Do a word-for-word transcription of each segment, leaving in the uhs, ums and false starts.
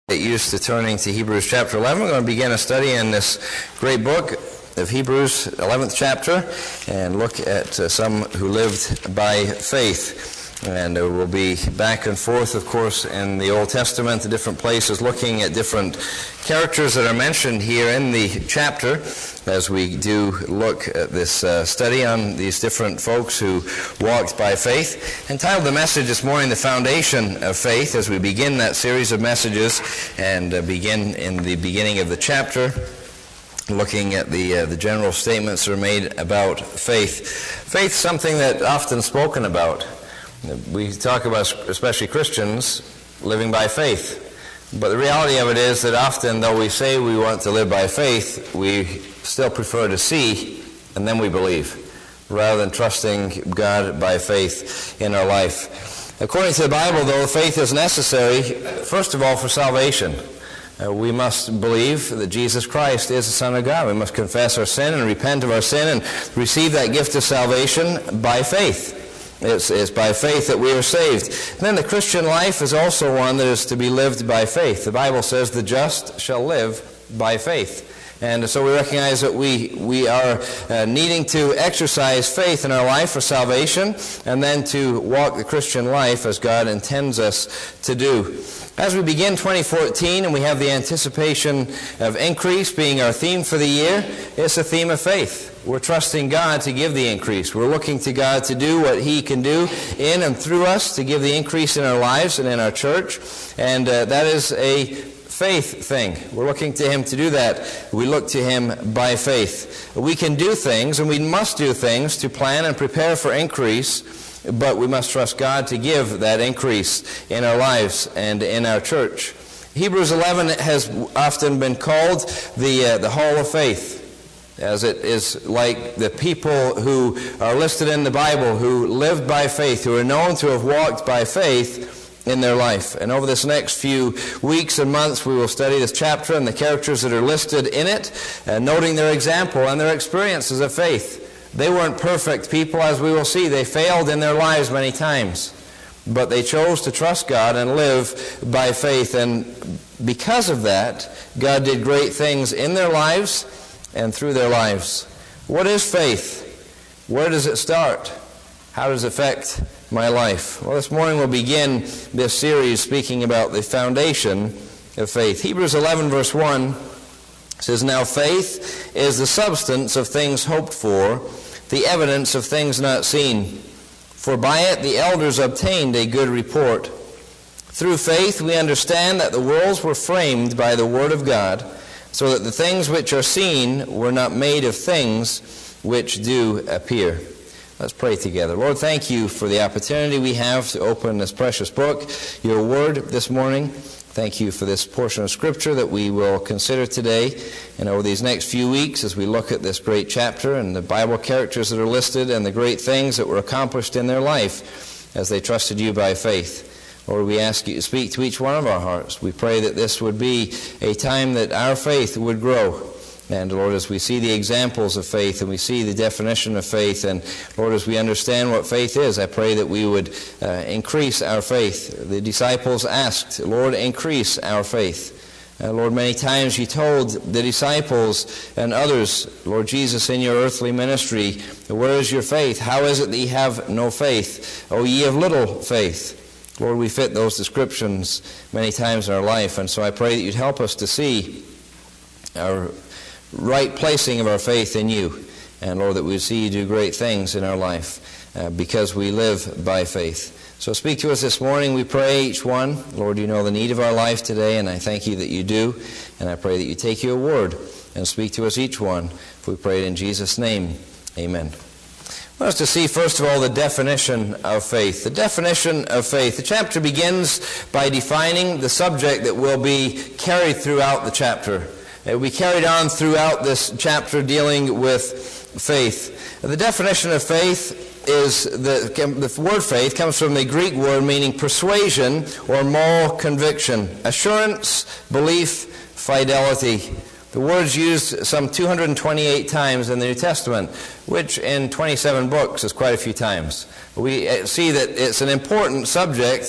Get used to turning to Hebrews chapter eleven. We're going to begin a study in this great book of Hebrews, eleventh chapter, and look at uh, some who lived by faith. And uh, we'll be back and forth, of course, in the Old Testament, the different places, looking at different characters that are mentioned here in the chapter as we do look at this uh, study on these different folks who walked by faith. Entitled the message this morning, The Foundation of Faith, as we begin that series of messages and uh, begin in the beginning of the chapter, looking at the uh, the general statements that are made about faith. Faith is something that often spoken about. We talk about, especially Christians, living by faith. But the reality of it is that often, though we say we want to live by faith, we still prefer to see and then we believe, rather than trusting God by faith in our life. According to the Bible, though, faith is necessary, first of all, for salvation. Uh, we must believe that Jesus Christ is the Son of God. We must confess our sin and repent of our sin and receive that gift of salvation by faith. It's, it's by faith that we are saved. And then the Christian life is also one that is to be lived by faith. The Bible says the just shall live by faith. And so we recognize that we, we are uh, needing to exercise faith in our life for salvation and then to walk the Christian life as God intends us to do. As we begin twenty fourteen and we have the anticipation of increase being our theme for the year, it's a theme of faith. We're trusting God to give the increase. We're looking to God to do what He can do in and through us to give the increase in our lives and in our church. And uh, that is a faith thing. We're looking to Him to do that. We look to Him by faith. We can do things, and we must do things to plan and prepare for increase, but we must trust God to give that increase in our lives and in our church. Hebrews eleven has often been called the uh, the Hall of Faith, as it is like the people who are listed in the Bible who lived by faith, who are known to have walked by faith in their life. And over this next few weeks and months, we will study this chapter and the characters that are listed in it, uh, noting their example and their experiences of faith. They weren't perfect people, as we will see. They failed in their lives many times. But they chose to trust God and live by faith. And because of that, God did great things in their lives and through their lives. What is faith? Where does it start? How does it affect my life? Well, this morning we'll begin this series speaking about the foundation of faith. Hebrews eleven verse one says, "Now faith is the substance of things hoped for, the evidence of things not seen. For by it the elders obtained a good report. Through faith we understand that the worlds were framed by the word of God, so that the things which are seen were not made of things which do appear." Let's pray together. Lord, thank you for the opportunity we have to open this precious book, your word, this morning. Thank you for this portion of Scripture that we will consider today and over these next few weeks as we look at this great chapter and the Bible characters that are listed and the great things that were accomplished in their life as they trusted you by faith. Lord, we ask you to speak to each one of our hearts. We pray that this would be a time that our faith would grow. And Lord, as we see the examples of faith and we see the definition of faith, and Lord, as we understand what faith is, I pray that we would uh, increase our faith. The disciples asked, Lord, increase our faith. Uh, Lord, many times you told the disciples and others, Lord Jesus, in your earthly ministry, where is your faith? How is it that ye have no faith? O ye of little faith. Lord, we fit those descriptions many times in our life, and so I pray that you'd help us to see our right placing of our faith in you. And Lord, that we see you do great things in our life uh, because we live by faith. So speak to us this morning, we pray, each one. Lord, you know the need of our life today, and I thank you that you do. And I pray that you take your word and speak to us, each one. If we pray it in Jesus' name, amen. I want us to see, first of all, the definition of faith. The definition of faith. The chapter begins by defining the subject that will be carried throughout the chapter. It will be carried on throughout this chapter dealing with faith. The definition of faith is, the, the word faith comes from the Greek word meaning persuasion or moral conviction, assurance, belief, fidelity. The word's used some two hundred twenty-eight times in the New Testament, which in twenty-seven books is quite a few times. We see that it's an important subject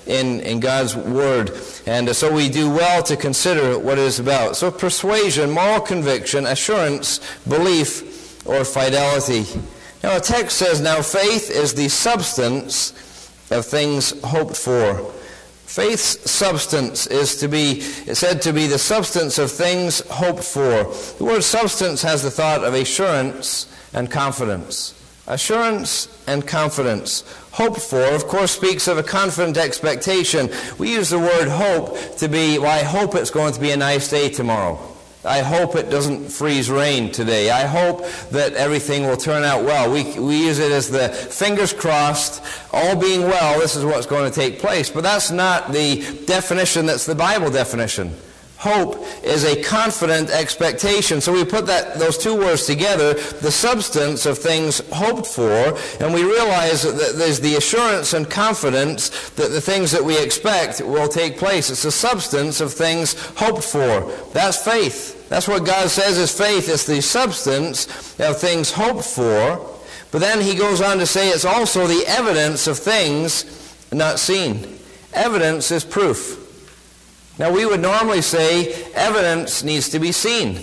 in, in God's Word. And so we do well to consider what it is about. So persuasion, moral conviction, assurance, belief, or fidelity. Now the text says, now faith is the substance of things hoped for. Faith's substance is to be said to be the substance of things hoped for. The word substance has the thought of assurance and confidence. Assurance and confidence. Hoped for, of course, speaks of a confident expectation. We use the word hope to be, well, I hope it's going to be a nice day tomorrow. I hope it doesn't freeze rain today. I hope that everything will turn out well. We, we use it as the fingers crossed, all being well, this is what's going to take place. But that's not the definition that's the Bible definition. Hope is a confident expectation. So we put that those two words together, the substance of things hoped for, and we realize that there's the assurance and confidence that the things that we expect will take place. It's the substance of things hoped for. That's faith. That's what God says is faith. It's the substance of things hoped for. But then he goes on to say it's also the evidence of things not seen. Evidence is proof. Now, we would normally say evidence needs to be seen.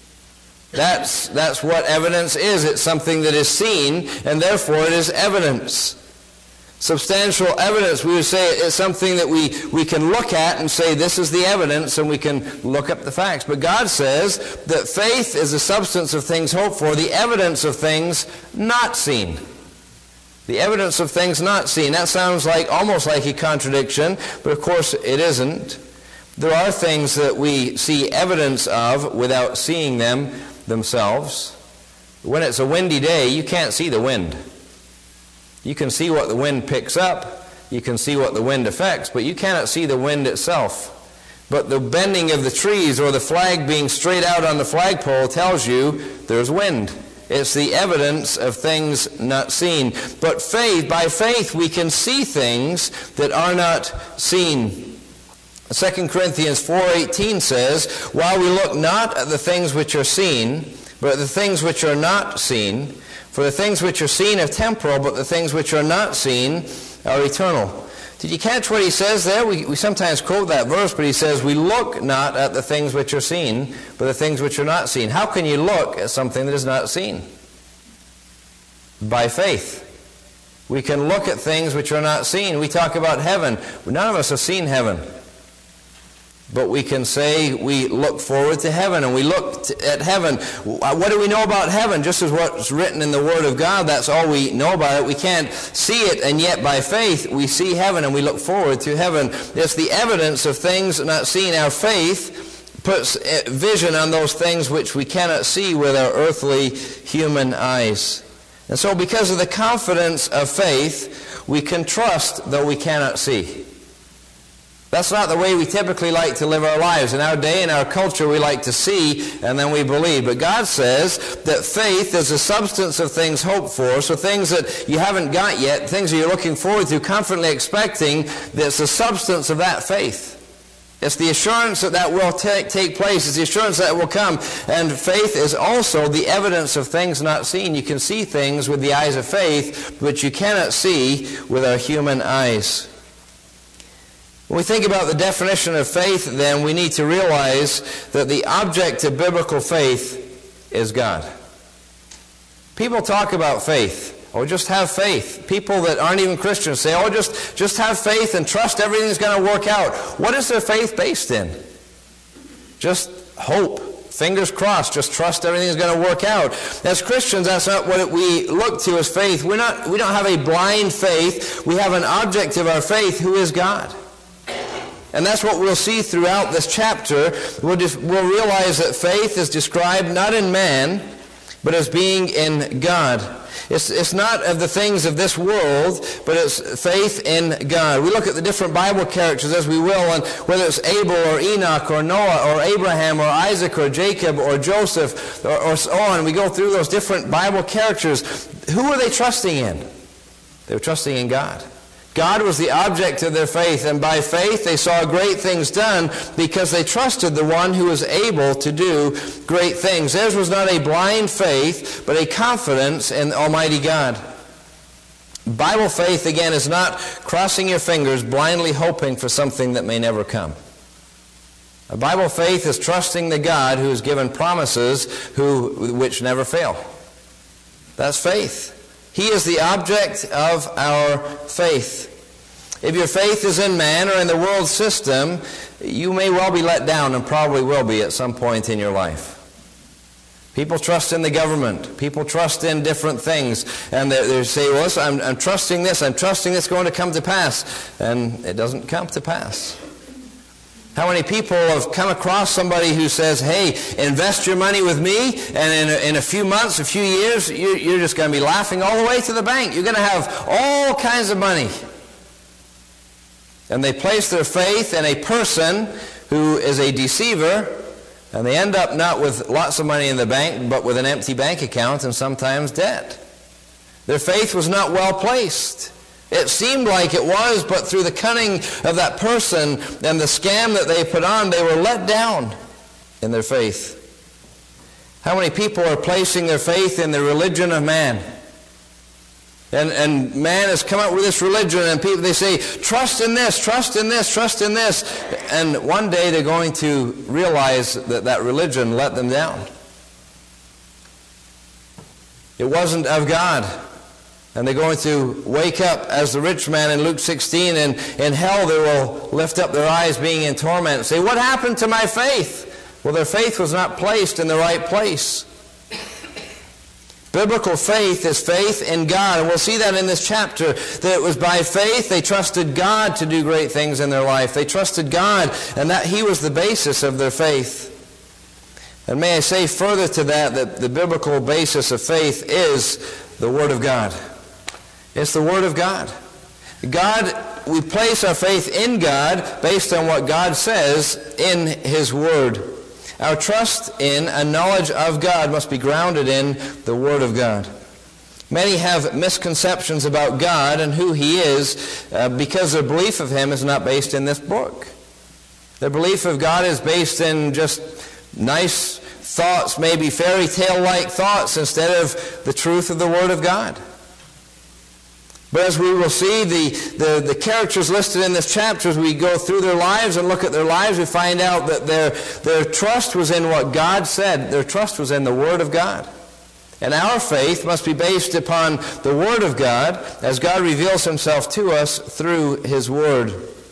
That's, that's what evidence is. It's something that is seen, and therefore it is evidence. Substantial evidence, we would say it's something that we, we can look at and say this is the evidence, and we can look up the facts. But God says that faith is the substance of things hoped for, the evidence of things not seen. The evidence of things not seen. That sounds like almost like a contradiction, but of course it isn't. There are things that we see evidence of without seeing them themselves. When it's a windy day, you can't see the wind. You can see what the wind picks up. You can see what the wind affects, but you cannot see the wind itself. But the bending of the trees or the flag being straight out on the flagpole tells you there's wind. It's the evidence of things not seen. But faith, by faith, we can see things that are not seen. Second Corinthians four eighteen says, while we look not at the things which are seen, but at the things which are not seen, for the things which are seen are temporal, but the things which are not seen are eternal. Did you catch what he says there? We, we sometimes quote that verse, but he says, we look not at the things which are seen, but the things which are not seen. How can you look at something that is not seen? By faith. We can look at things which are not seen. We talk about heaven. None of us have seen heaven. But we can say we look forward to heaven, and we look at heaven. What do we know about heaven? Just as what's written in the Word of God, that's all we know about it. We can't see it, and yet by faith we see heaven and we look forward to heaven. It's the evidence of things not seen. Our faith puts vision on those things which we cannot see with our earthly human eyes. And so because of the confidence of faith, we can trust though we cannot see. That's not the way we typically like to live our lives. In our day, in our culture, we like to see and then we believe. But God says that faith is the substance of things hoped for, so things that you haven't got yet, things that you're looking forward to, confidently expecting, that's the substance of that faith. It's the assurance that that will take, take place. It's the assurance that it will come. And faith is also the evidence of things not seen. You can see things with the eyes of faith, which you cannot see with our human eyes. When we think about the definition of faith, then we need to realize that the object of biblical faith is God. People talk about faith. Oh, just have faith. People that aren't even Christians say, oh, just, just have faith and trust everything's going to work out. What is their faith based in? Just hope. Fingers crossed. Just trust everything's going to work out. As Christians, that's not what we look to as faith. We're not, we don't have a blind faith. We have an object of our faith who is God. And that's what we'll see throughout this chapter. We'll, just, we'll realize that faith is described not in man, but as being in God. It's, it's not of the things of this world, but it's faith in God. We look at the different Bible characters as we will, and whether it's Abel or Enoch or Noah or Abraham or Isaac or Jacob or Joseph or, or so on. We go through those different Bible characters. Who were they trusting in? They were trusting in God. God was the object of their faith, and by faith they saw great things done because they trusted the one who was able to do great things. Theirs was not a blind faith, but a confidence in Almighty God. Bible faith, again, is not crossing your fingers, blindly hoping for something that may never come. A Bible faith is trusting the God who has given promises who, which never fail. That's faith. He is the object of our faith. If your faith is in man or in the world system, you may well be let down, and probably will be at some point in your life. People trust in the government. People trust in different things. And they, they say, well, listen, I'm, I'm trusting this. I'm trusting this going to come to pass. And it doesn't come to pass. How many people have come across somebody who says, hey, invest your money with me, and in a, in a few months, a few years, you, you're just going to be laughing all the way to the bank. You're going to have all kinds of money. And they place their faith in a person who is a deceiver, and they end up not with lots of money in the bank, but with an empty bank account and sometimes debt. Their faith was not well placed. It seemed like it was, but through the cunning of that person and the scam that they put on, they were let down in their faith. How many people are placing their faith in the religion of man? And, and man has come up with this religion, and people, they say, trust in this, trust in this, trust in this. And one day they're going to realize that that religion let them down. It wasn't of God. And they're going to wake up as the rich man in Luke sixteen, and in hell they will lift up their eyes being in torment and say, what happened to my faith? Well, their faith was not placed in the right place. Biblical faith is faith in God. And we'll see that in this chapter, that it was by faith they trusted God to do great things in their life. They trusted God, and that He was the basis of their faith. And may I say further to that, that the biblical basis of faith is the Word of God. It's the Word of God. God, we place our faith in God based on what God says in His Word. Our trust in and knowledge of God must be grounded in the Word of God. Many have misconceptions about God and who He is uh, because their belief of Him is not based in this book. Their belief of God is based in just nice thoughts, maybe fairy tale-like thoughts, instead of the truth of the Word of God. But as we will see, the, the, the characters listed in this chapter, as we go through their lives and look at their lives, we find out that their, their trust was in what God said. Their trust was in the Word of God. And our faith must be based upon the Word of God as God reveals Himself to us through His Word.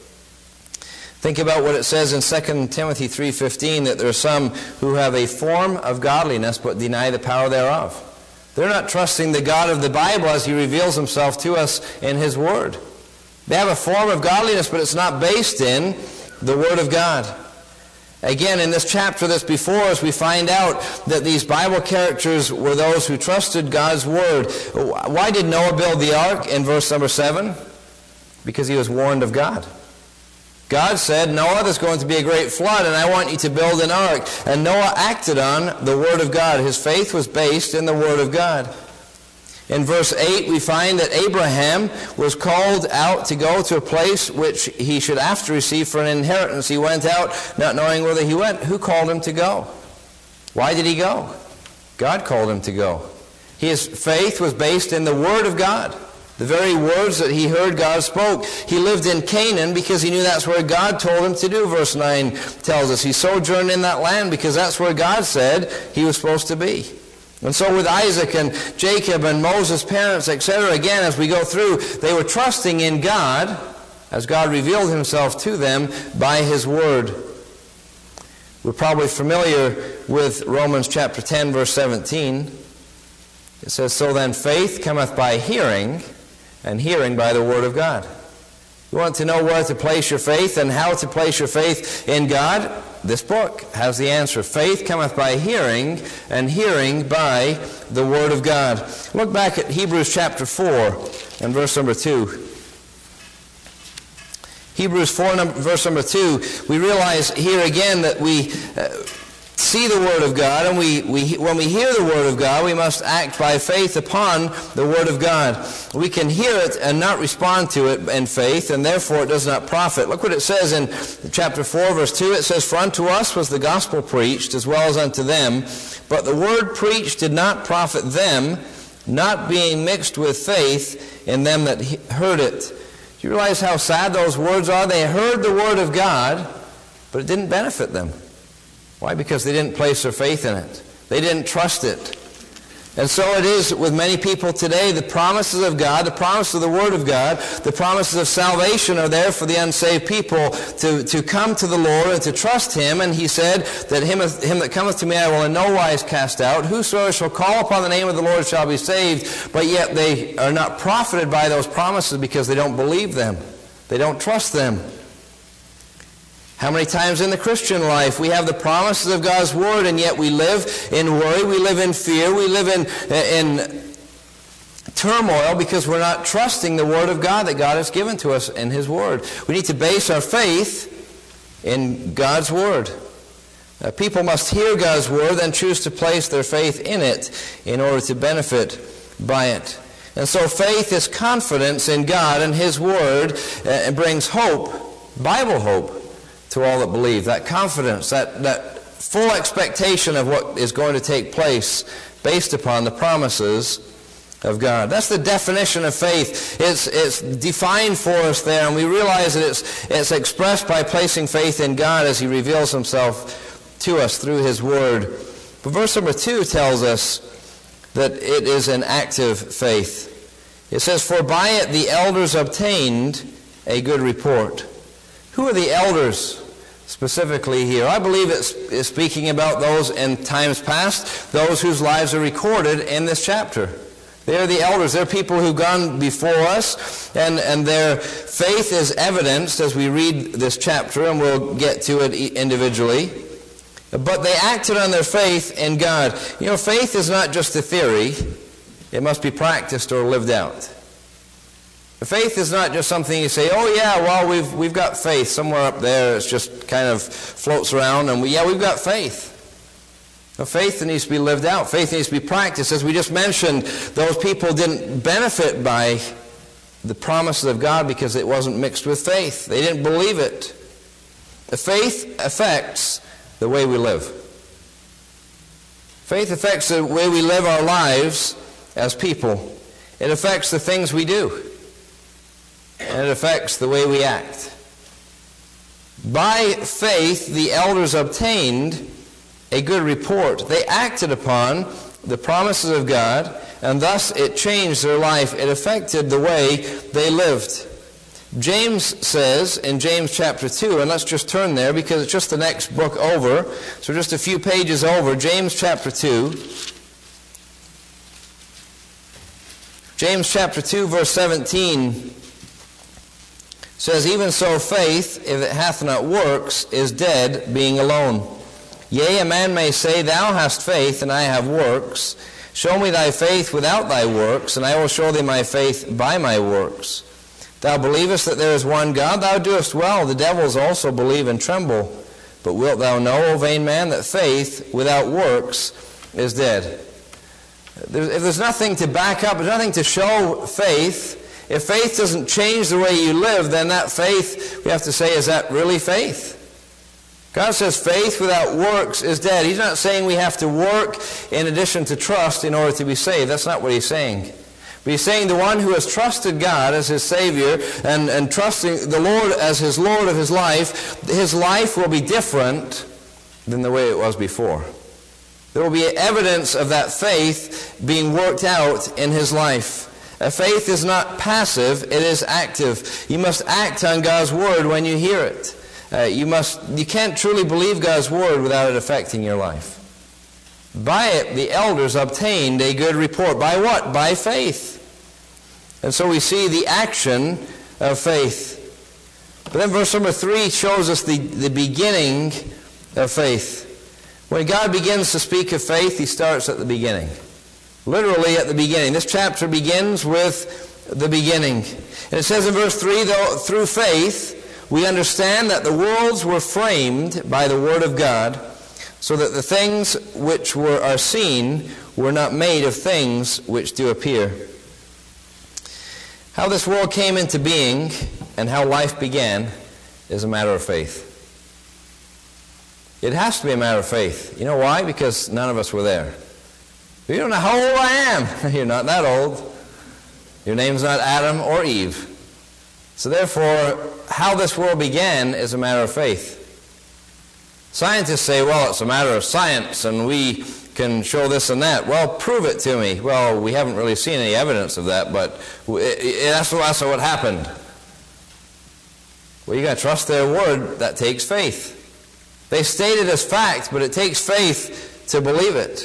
Think about what it says in Second Timothy three fifteen, that there are some who have a form of godliness but deny the power thereof. They're not trusting the God of the Bible as He reveals Himself to us in His Word. They have a form of godliness, but it's not based in the Word of God. Again, in this chapter that's before us, we find out that these Bible characters were those who trusted God's Word. Why did Noah build the ark in verse number seven? Because he was warned of God. God said, Noah, there's going to be a great flood, and I want you to build an ark. And Noah acted on the Word of God. His faith was based in the Word of God. In verse eight, we find that Abraham was called out to go to a place which he should after receive for an inheritance. He went out not knowing whither he went. Who called him to go? Why did he go? God called him to go. His faith was based in the Word of God. The very words that he heard God spoke. He lived in Canaan because he knew that's where God told him to do, verse nine tells us. He sojourned in that land because that's where God said he was supposed to be. And so with Isaac and Jacob and Moses' parents, et cetera, again, as we go through, they were trusting in God as God revealed Himself to them by His Word. We're probably familiar with Romans chapter ten, verse seventeen. It says, so then faith cometh by hearing, and hearing by the Word of God. You want to know where to place your faith and how to place your faith in God? This book has the answer. Faith cometh by hearing, and hearing by the Word of God. Look back at Hebrews chapter four and verse number two. Hebrews four, verse number two, we realize here again that we uh, see the Word of God, and we, we when we hear the Word of God, we must act by faith upon the Word of God. We can hear it and not respond to it in faith, and therefore it does not profit. Look what it says in chapter four, verse two. It says, for unto us was the gospel preached, as well as unto them, but the word preached did not profit them, not being mixed with faith in them that heard it. Do you realize how sad those words are? They heard the Word of God, but it didn't benefit them. Why? Because they didn't place their faith in it. They didn't trust it. And so it is with many people today. The promises of God, the promise of the Word of God, the promises of salvation are there for the unsaved people to, to come to the Lord and to trust Him. And He said that him, him that cometh to me I will in no wise cast out. Whosoever shall call upon the name of the Lord shall be saved. But yet they are not profited by those promises because they don't believe them. They don't trust them. How many times in the Christian life we have the promises of God's Word, and yet we live in worry, we live in fear, we live in, in turmoil because we're not trusting the Word of God that God has given to us in His Word. We need to base our faith in God's Word. Uh, people must hear God's Word, then choose to place their faith in it in order to benefit by it. And so faith is confidence in God and His Word, uh, and brings hope, Bible hope, to all that believe. That confidence, that, that full expectation of what is going to take place based upon the promises of God. That's the definition of faith. It's, it's defined for us there, and we realize that it's, it's expressed by placing faith in God as He reveals Himself to us through His Word. But verse number two tells us that it is an active faith. It says, "For by it the elders obtained a good report." Who are the elders specifically here? I believe it's, it's speaking about those in times past, those whose lives are recorded in this chapter. They're the elders. They're people who've gone before us, and, and their faith is evidenced as we read this chapter, and we'll get to it individually. But they acted on their faith in God. You know, faith is not just a theory. It must be practiced or lived out. Faith is not just something you say, oh yeah, well, we've we've got faith somewhere up there. It's just kind of floats around, and we, yeah, we've got faith. But faith needs to be lived out. Faith needs to be practiced. As we just mentioned, those people didn't benefit by the promises of God because it wasn't mixed with faith. They didn't believe it. The faith affects the way we live. Faith affects the way we live our lives as people. It affects the things we do. And it affects the way we act. By faith, the elders obtained a good report. They acted upon the promises of God, and thus it changed their life. It affected the way they lived. James says in James chapter two, and let's just turn there because it's just the next book over, so just a few pages over, James chapter two. James chapter two, verse seventeen says, "Even so faith, if it hath not works, is dead, being alone. Yea, a man may say, Thou hast faith, and I have works. Show me thy faith without thy works, and I will show thee my faith by my works. Thou believest that there is one God, thou doest well. The devils also believe and tremble. But wilt thou know, O vain man, that faith without works is dead?" If there's nothing to back up, there's nothing to show faith, if faith doesn't change the way you live, then that faith, we have to say, is that really faith? God says faith without works is dead. He's not saying we have to work in addition to trust in order to be saved. That's not what He's saying. But He's saying the one who has trusted God as his Savior and, and trusting the Lord as his Lord of his life, his life will be different than the way it was before. There will be evidence of that faith being worked out in his life. A faith is not passive, it is active. You must act on God's Word when you hear it. Uh, you must. You can't truly believe God's Word without it affecting your life. By it, the elders obtained a good report. By what? By faith. And so we see the action of faith. But then verse number three shows us the, the beginning of faith. When God begins to speak of faith, He starts at the beginning. Literally at the beginning. This chapter begins with the beginning. And it says in verse three, though through faith we understand that the worlds were framed by the Word of God, so that the things which were are seen were not made of things which do appear. How this world came into being and how life began is a matter of faith. It has to be a matter of faith. You know why? Because none of us were there. You don't know how old I am. You're not that old. Your name's not Adam or Eve. So therefore, how this world began is a matter of faith. Scientists say, well, it's a matter of science, and we can show this and that. Well, prove it to me. Well, we haven't really seen any evidence of that, but that's that's what happened. Well, you got to trust their word. That takes faith. They state it as fact, but it takes faith to believe it.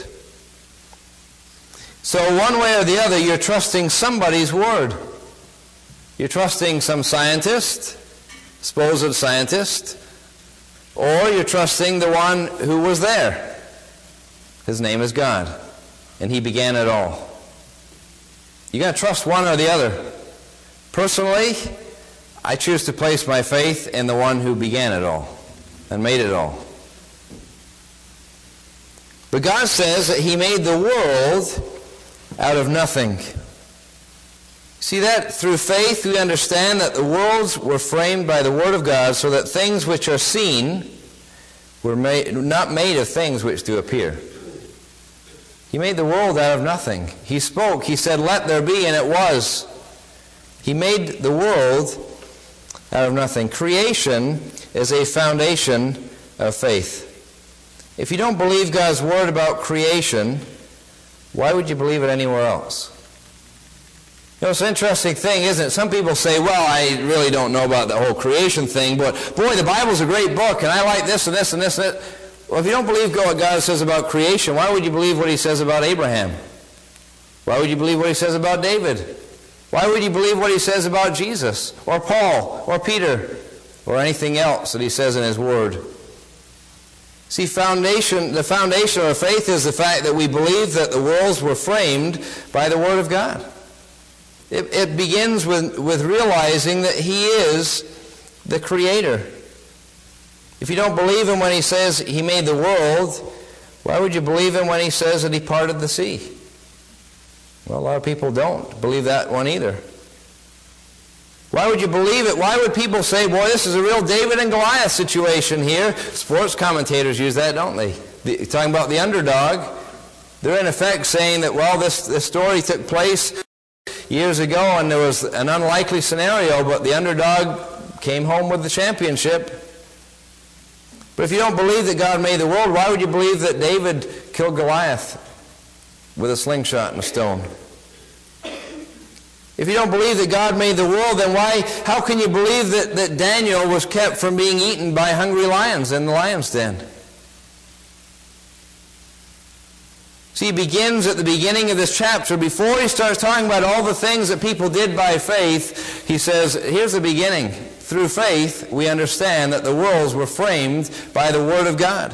So one way or the other, you're trusting somebody's word. You're trusting some scientist, supposed scientist, or you're trusting the one who was there. His name is God, and he began it all. You got to trust one or the other. Personally, I choose to place my faith in the one who began it all and made it all. But God says that he made the world out of nothing. See that? Through faith we understand that the worlds were framed by the Word of God, so that things which are seen were made, not made of things which do appear. He made the world out of nothing. He spoke. He said, "Let there be," and it was. He made the world out of nothing. Creation is a foundation of faith. If you don't believe God's Word about creation, why would you believe it anywhere else? You know, it's an interesting thing, isn't it? Some people say, well, I really don't know about the whole creation thing, but boy, the Bible's a great book, and I like this and this and this and that. Well, if you don't believe what God says about creation, why would you believe what he says about Abraham? Why would you believe what he says about David? Why would you believe what he says about Jesus, or Paul, or Peter, or anything else that he says in his Word? See, foundation, the foundation of our faith is the fact that we believe that the worlds were framed by the Word of God. It, it begins with, with realizing that he is the Creator. If you don't believe him when he says he made the world, why would you believe him when he says that he parted the sea? Well, a lot of people don't believe that one either. Why would you believe it? Why would people say, boy, this is a real David and Goliath situation here? Sports commentators use that, don't they? The, talking about the underdog. They're in effect saying that, well, this, this story took place years ago and there was an unlikely scenario, but the underdog came home with the championship. But if you don't believe that God made the world, why would you believe that David killed Goliath with a slingshot and a stone? If you don't believe that God made the world, then why, how can you believe that, that Daniel was kept from being eaten by hungry lions in the lion's den? See, he begins at the beginning of this chapter. Before he starts talking about all the things that people did by faith, he says, here's the beginning. Through faith, we understand that the worlds were framed by the Word of God.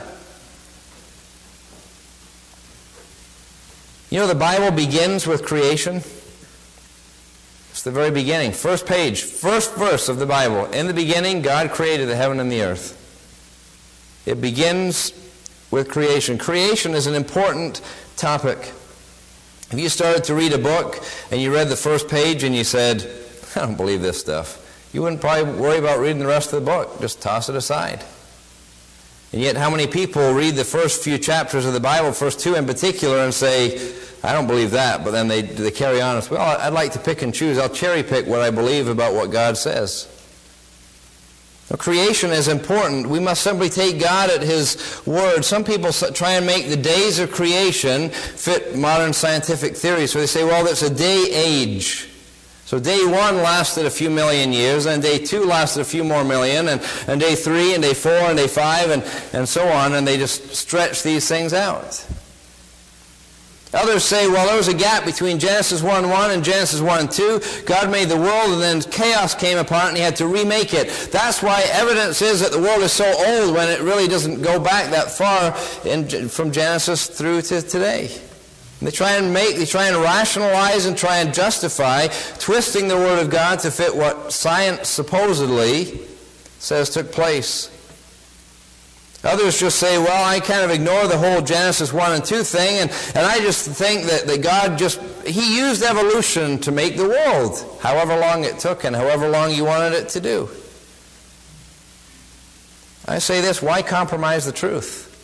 You know, the Bible begins with creation. It's the very beginning. First page, first verse of the Bible. In the beginning, God created the heaven and the earth. It begins with creation. Creation is an important topic. If you started to read a book and you read the first page and you said, I don't believe this stuff, you wouldn't probably worry about reading the rest of the book. Just toss it aside. And yet how many people read the first few chapters of the Bible, first two in particular, and say, I don't believe that, but then they, they carry on and say, well, I'd like to pick and choose. I'll cherry pick what I believe about what God says. Now, creation is important. We must simply take God at his word. Some people try and make the days of creation fit modern scientific theory. So they say, well, that's a day age. So day one lasted a few million years, and day two lasted a few more million, and, and day three, and day four, and day five, and, and so on, and they just stretch these things out. Others say, well, there was a gap between Genesis one one and Genesis one and two. God made the world, and then chaos came upon it, and he had to remake it. That's why evidence is that the world is so old when it really doesn't go back that far in, from Genesis through to today. They try and make, they try and rationalize and try and justify twisting the Word of God to fit what science supposedly says took place. Others just say, well, I kind of ignore the whole Genesis one and two thing, and, and I just think that, that God just, he used evolution to make the world, however long it took and however long he wanted it to do. I say this, why compromise the truth?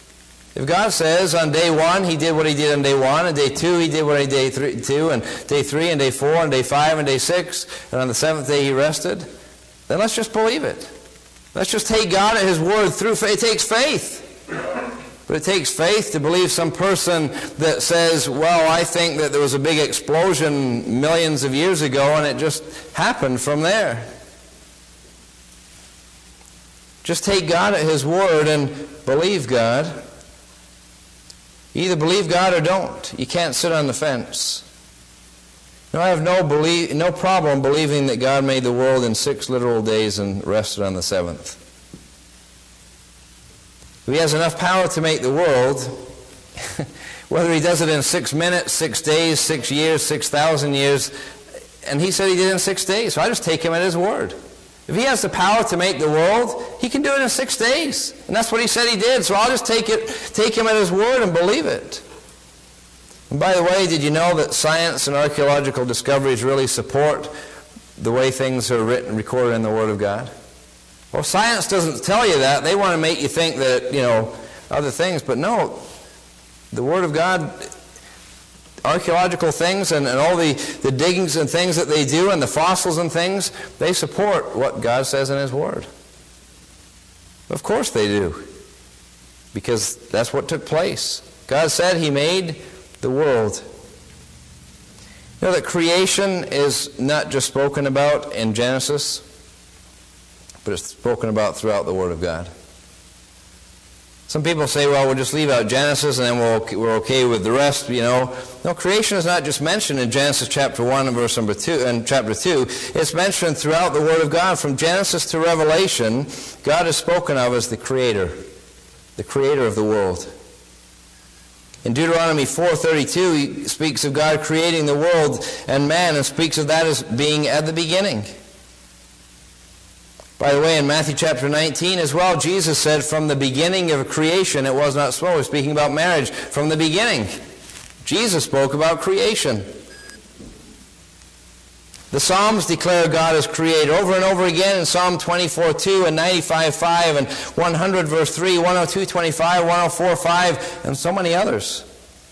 If God says on day one he did what he did on day one, and day two he did what he did day three, two, and day three and day four and day five and day six, and on the seventh day he rested, then let's just believe it. Let's just take God at his word through faith. It takes faith. But it takes faith to believe some person that says, well, I think that there was a big explosion millions of years ago and it just happened from there. Just take God at his word and believe God. Either believe God or don't. You can't sit on the fence. No, I have no belief, no problem believing that God made the world in six literal days and rested on the seventh. If he has enough power to make the world, whether he does it in six minutes, six days, six years, six thousand years, and he said he did it in six days, so I just take him at his word. If he has the power to make the world, he can do it in six days. And that's what he said he did, so I'll just take it, take him at his word and believe it. And by the way, did you know that science and archaeological discoveries really support the way things are written, recorded in the Word of God? Well, science doesn't tell you that. They want to make you think that, you know, other things. But no, the Word of God, archaeological things and, and all the, the diggings and things that they do and the fossils and things, they support what God says in his Word. Of course they do. Because that's what took place. God said he made the world. You know that creation is not just spoken about in Genesis, but it's spoken about throughout the Word of God. Some people say, well, we'll just leave out Genesis and then we'll, we're okay with the rest, you know. No, creation is not just mentioned in Genesis chapter one and verse number two, and chapter two. It's mentioned throughout the Word of God. From Genesis to Revelation, God is spoken of as the Creator, the Creator of the world. In Deuteronomy four thirty-two, he speaks of God creating the world and man, and speaks of that as being at the beginning. By the way, in Matthew chapter nineteen as well, Jesus said, from the beginning of creation it was not so. We're speaking about marriage. From the beginning, Jesus spoke about creation. The Psalms declare God as creator over and over again in Psalm twenty-four two and ninety-five five and one hundred verse three, one oh two twenty-five, one oh four five, and so many others.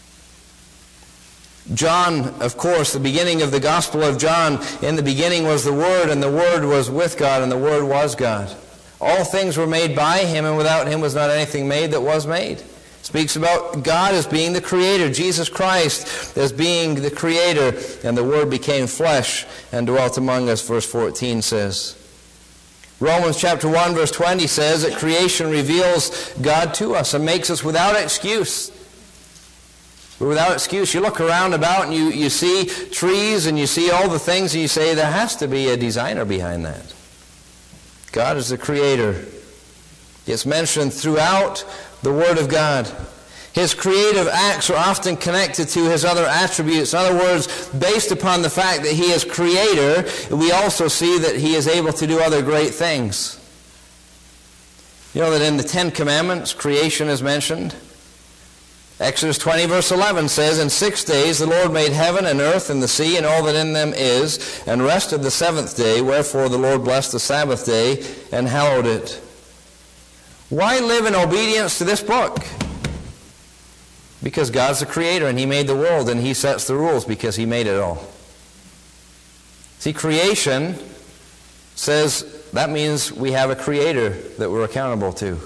John, of course, the beginning of the Gospel of John, in the beginning was the Word, and the Word was with God, and the Word was God. All things were made by him, and without him was not anything made that was made. Speaks about God as being the Creator, Jesus Christ as being the Creator, and the Word became flesh and dwelt among us, verse fourteen says. Romans chapter one, verse twenty says that creation reveals God to us and makes us without excuse. We're without excuse. You look around about and you, you see trees and you see all the things and you say there has to be a designer behind that. God is the Creator. It's mentioned throughout the Word of God. His creative acts are often connected to his other attributes. In other words, based upon the fact that he is Creator, we also see that he is able to do other great things. You know that in the Ten Commandments, creation is mentioned. Exodus twenty verse eleven says, in six days the Lord made heaven and earth and the sea and all that in them is, and rested the seventh day, wherefore the Lord blessed the Sabbath day and hallowed it. Why live in obedience to this book? Because God's the Creator and he made the world and he sets the rules because he made it all. See, creation says that means we have a Creator that we're accountable to.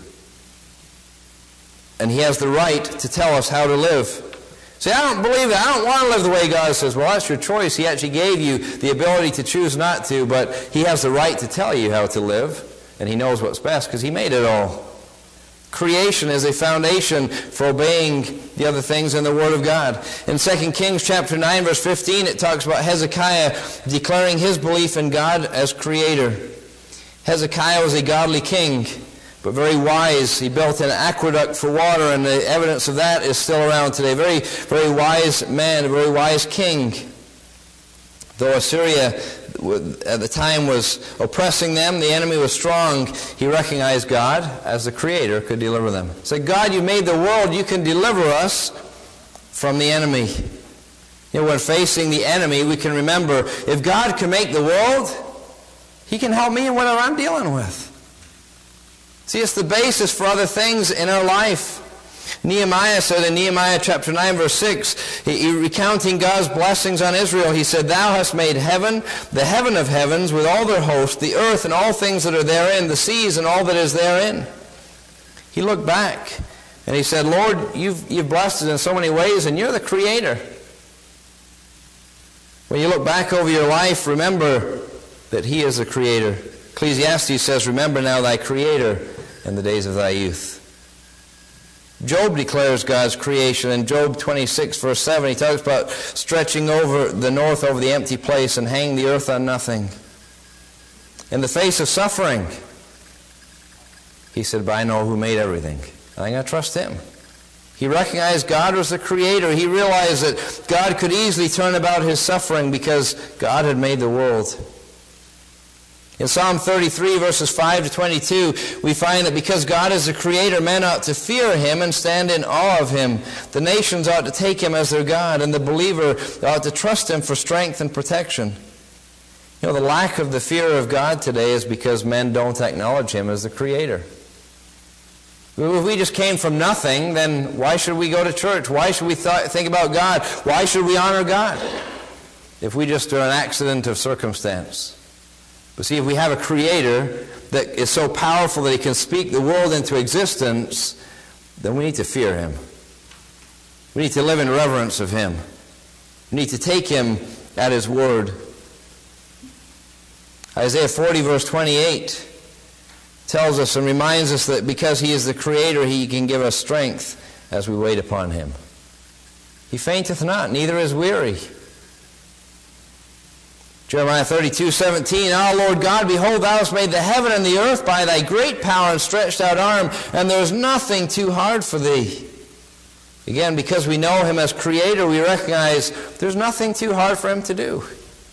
And he has the right to tell us how to live. See, I don't believe that. I don't want to live the way God says. Well, that's your choice. He actually gave you the ability to choose not to, but he has the right to tell you how to live, and he knows what's best because he made it all. Creation is a foundation for obeying the other things in the Word of God. In Second Kings chapter nine, verse fifteen, it talks about Hezekiah declaring his belief in God as Creator. Hezekiah was a godly king, but very wise. He built an aqueduct for water, and the evidence of that is still around today. Very, very wise man, a very wise king. Though Assyria at the time was oppressing them, the enemy was strong, he recognized God as the Creator could deliver them. He said, God, you made the world, you can deliver us from the enemy. You know, when facing the enemy, we can remember, if God can make the world, he can help me in whatever I'm dealing with. See, it's the basis for other things in our life. Nehemiah said in Nehemiah chapter nine, verse six, he, he, recounting God's blessings on Israel, he said, "Thou hast made heaven, the heaven of heavens, with all their host, the earth and all things that are therein, the seas and all that is therein." He looked back and he said, "Lord, you've, you've blessed us in so many ways, and you're the Creator." When you look back over your life, remember that He is the Creator. Ecclesiastes says, "Remember now thy Creator in the days of thy youth." Job declares God's creation. In Job twenty-six, verse seven, he talks about stretching over the north over the empty place and hanging the earth on nothing. In the face of suffering, he said, "But I know who made everything. I'm going to trust Him." He recognized God was the Creator. He realized that God could easily turn about his suffering because God had made the world. In Psalm thirty-three, verses five to twenty-two, we find that because God is the Creator, men ought to fear Him and stand in awe of Him. The nations ought to take Him as their God, and the believer ought to trust Him for strength and protection. You know, the lack of the fear of God today is because men don't acknowledge Him as the Creator. If we just came from nothing, then why should we go to church? Why should we th- think about God? Why should we honor God? If we just are an accident of circumstance. But see, if we have a Creator that is so powerful that He can speak the world into existence, then we need to fear Him. We need to live in reverence of Him. We need to take Him at His word. Isaiah forty, verse twenty-eight tells us and reminds us that because He is the Creator, He can give us strength as we wait upon Him. He fainteth not, neither is weary. Jeremiah thirty-two, seventeen, "Ah, Lord God, behold, Thou hast made the heaven and the earth by Thy great power and stretched out arm, and there is nothing too hard for Thee." Again, because we know Him as Creator, we recognize there's nothing too hard for Him to do.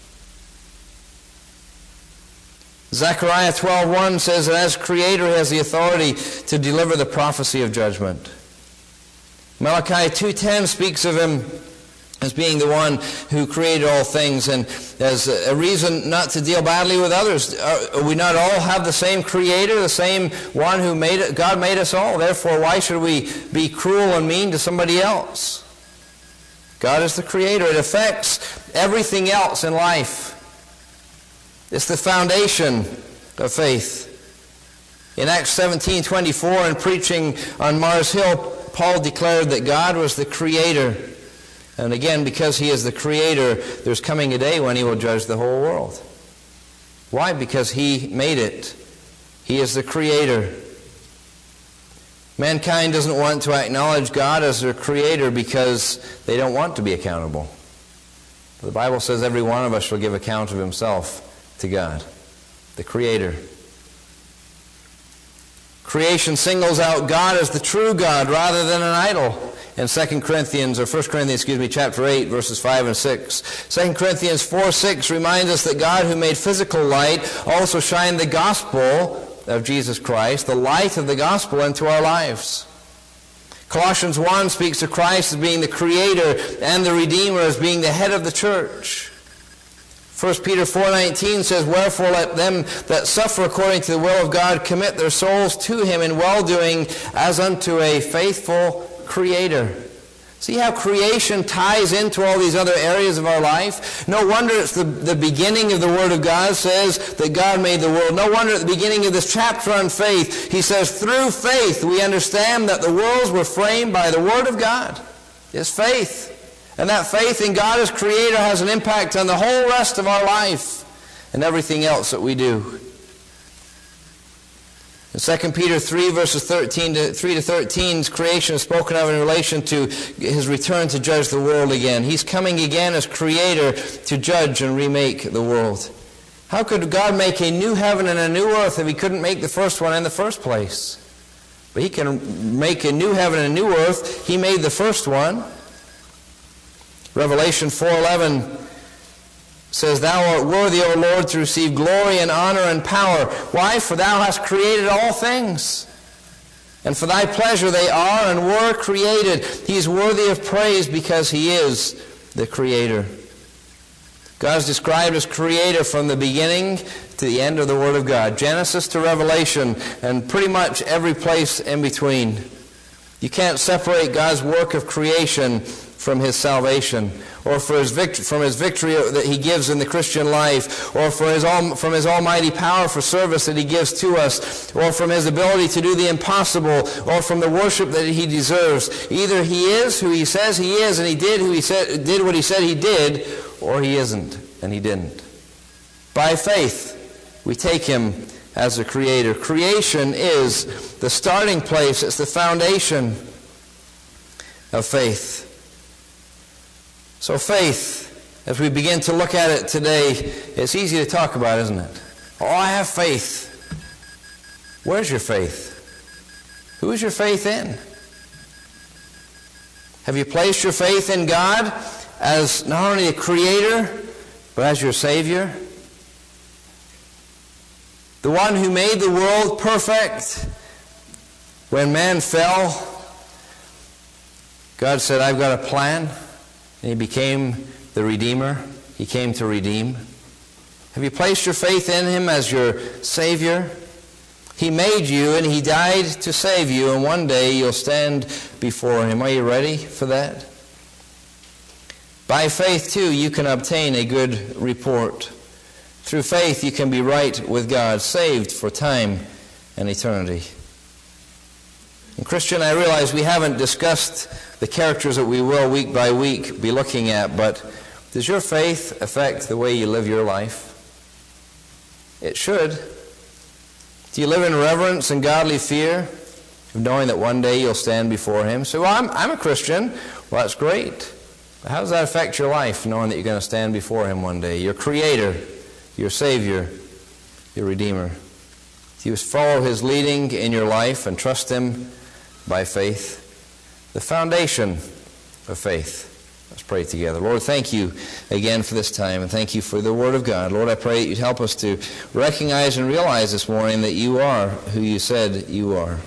Zechariah twelve, one says that as Creator He has the authority to deliver the prophecy of judgment. Malachi two ten speaks of Him as being the one who created all things, and as a reason not to deal badly with others. Are we not all have the same Creator, the same one who made it? God made us all. Therefore, why should we be cruel and mean to somebody else? God is the Creator. It affects everything else in life. It's the foundation of faith. In Acts seventeen twenty-four, in preaching on Mars Hill, Paul declared that God was the Creator. And again, because He is the Creator, there's coming a day when He will judge the whole world. Why? Because He made it. He is the Creator. Mankind doesn't want to acknowledge God as their Creator because they don't want to be accountable. The Bible says every one of us shall give account of himself to God, the Creator. Creation singles out God as the true God rather than an idol. In Second Corinthians, or First Corinthians, excuse me, chapter eight, verses five and six. Second Corinthians four six reminds us that God, who made physical light, also shined the gospel of Jesus Christ, the light of the gospel, into our lives. Colossians one speaks of Christ as being the Creator and the Redeemer, as being the head of the church. First Peter four nineteen says, "Wherefore let them that suffer according to the will of God commit their souls to Him in well-doing as unto a faithful Creator." See how creation ties into all these other areas of our life? No wonder it's the, the beginning of the Word of God says that God made the world. No wonder at the beginning of this chapter on faith, he says, through faith we understand that the worlds were framed by the Word of God. It's faith. And that faith in God as Creator has an impact on the whole rest of our life and everything else that we do. In Second Peter three, verses thirteen to three to thirteen, creation is spoken of in relation to His return to judge the world again. He's coming again as Creator to judge and remake the world. How could God make a new heaven and a new earth if He couldn't make the first one in the first place? But He can make a new heaven and a new earth. He made the first one. Revelation four eleven says, "Thou art worthy, O Lord, to receive glory and honor and power." Why? For Thou hast created all things. And for Thy pleasure they are and were created. He is worthy of praise because He is the Creator. God is described as Creator from the beginning to the end of the Word of God. Genesis to Revelation and pretty much every place in between. You can't separate God's work of creation from His salvation, or for his vict- from His victory that He gives in the Christian life, or for his al- from His almighty power for service that He gives to us, or from His ability to do the impossible, or from the worship that He deserves. Either He is who He says He is, and He did who He said did what He said He did, or He isn't, and He didn't. By faith, we take Him as a creator. Creation is the starting place. It's the foundation of faith. So faith, as we begin to look at it today, it's easy to talk about, isn't it? Oh, I have faith. Where's your faith? Who is your faith in? Have you placed your faith in God as not only a creator, but as your Savior? The one who made the world perfect. When man fell, God said, I've got a plan. And He became the Redeemer. He came to redeem. Have you placed your faith in Him as your Savior? He made you and He died to save you, and one day you'll stand before Him. Are you ready for that? By faith, too, you can obtain a good report. Through faith, you can be right with God, saved for time and eternity. And Christian, I realize we haven't discussed the characters that we will week by week be looking at, but does your faith affect the way you live your life? It should. Do you live in reverence and godly fear of knowing that one day you'll stand before Him? So, well, I'm, I'm a Christian. Well, that's great. But how does that affect your life, knowing that you're going to stand before Him one day? Your Creator, your Savior, your Redeemer. Do you follow His leading in your life and trust Him by faith? The foundation of faith. Let's pray together. Lord, thank You again for this time, and thank You for the Word of God. Lord, I pray that You'd help us to recognize and realize this morning that You are who You said You are.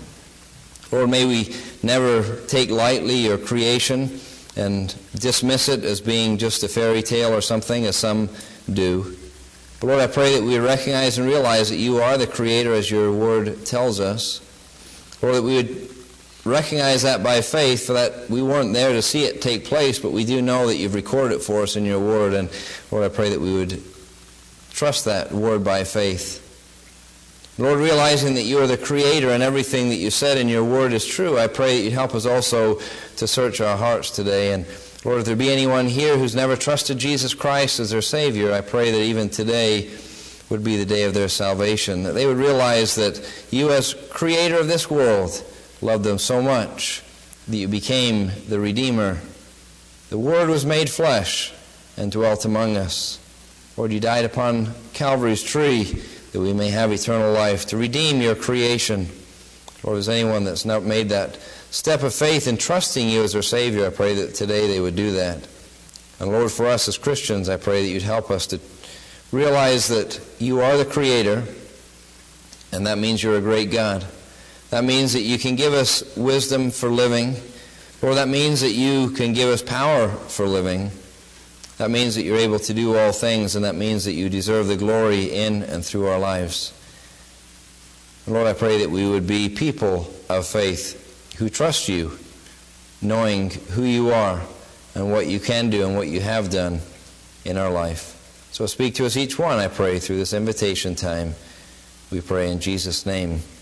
Lord, may we never take lightly Your creation and dismiss it as being just a fairy tale or something, as some do. But Lord, I pray that we recognize and realize that You are the Creator as Your Word tells us. Lord, that we would recognize that by faith, for that we weren't there to see it take place, but we do know that You've recorded it for us in Your Word. And Lord, I pray that we would trust that Word by faith. Lord, realizing that You are the Creator and everything that You said in Your Word is true, I pray that You'd help us also to search our hearts today. And Lord, if there be anyone here who's never trusted Jesus Christ as their Savior, I pray that even today would be the day of their salvation, that they would realize that You, as Creator of this world, loved them so much that You became the Redeemer. The Word was made flesh and dwelt among us. Lord, You died upon Calvary's tree that we may have eternal life, to redeem Your creation. Lord, if there's anyone that's not made that step of faith in trusting You as their Savior, I pray that today they would do that. And Lord, for us as Christians, I pray that You'd help us to realize that You are the Creator, and that means You're a great God. That means that You can give us wisdom for living. Lord, that means that You can give us power for living. That means that You're able to do all things, and that means that You deserve the glory in and through our lives. And Lord, I pray that we would be people of faith who trust You, knowing who You are and what You can do and what You have done in our life. So speak to us each one, I pray, through this invitation time. We pray in Jesus' name.